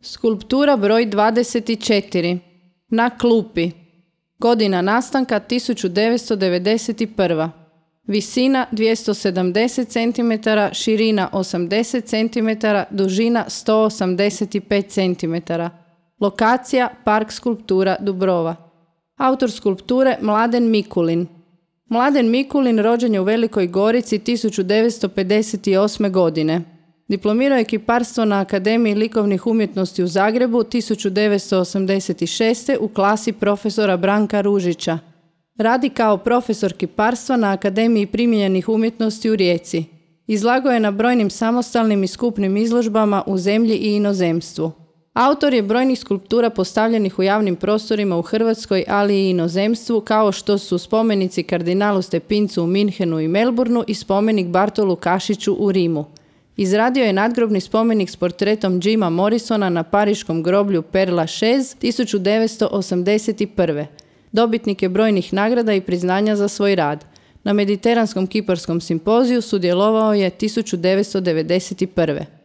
Skulptura broj 24. Na klupi. Godina nastanka 1991. Visina 270 cm, širina 80 cm, dužina 185 cm. Lokacija Park skulptura Dubrova. Autor skulpture Mladen Mikulin. Mladen Mikulin rođen je u Velikoj Gorici 1958. godine. Diplomirao je kiparstvo na Akademiji likovnih umjetnosti u Zagrebu 1986. u klasi profesora Branka Ružića. Radi kao profesor kiparstva na Akademiji primijenjenih umjetnosti u Rijeci. Izlagao je na brojnim samostalnim i skupnim izložbama u zemlji i inozemstvu. Autor je brojnih skulptura postavljenih u javnim prostorima u Hrvatskoj, ali i inozemstvu, kao što su spomenici kardinalu Stepincu u Minhenu i Melbourneu i spomenik Bartolu Kašiću u Rimu. Izradio je nadgrobni spomenik s portretom Jima Morrisona na pariškom groblju Père Lachaise 1981. Dobitnik je brojnih nagrada i priznanja za svoj rad. Na Mediteranskom kiparskom simpoziju sudjelovao je 1991.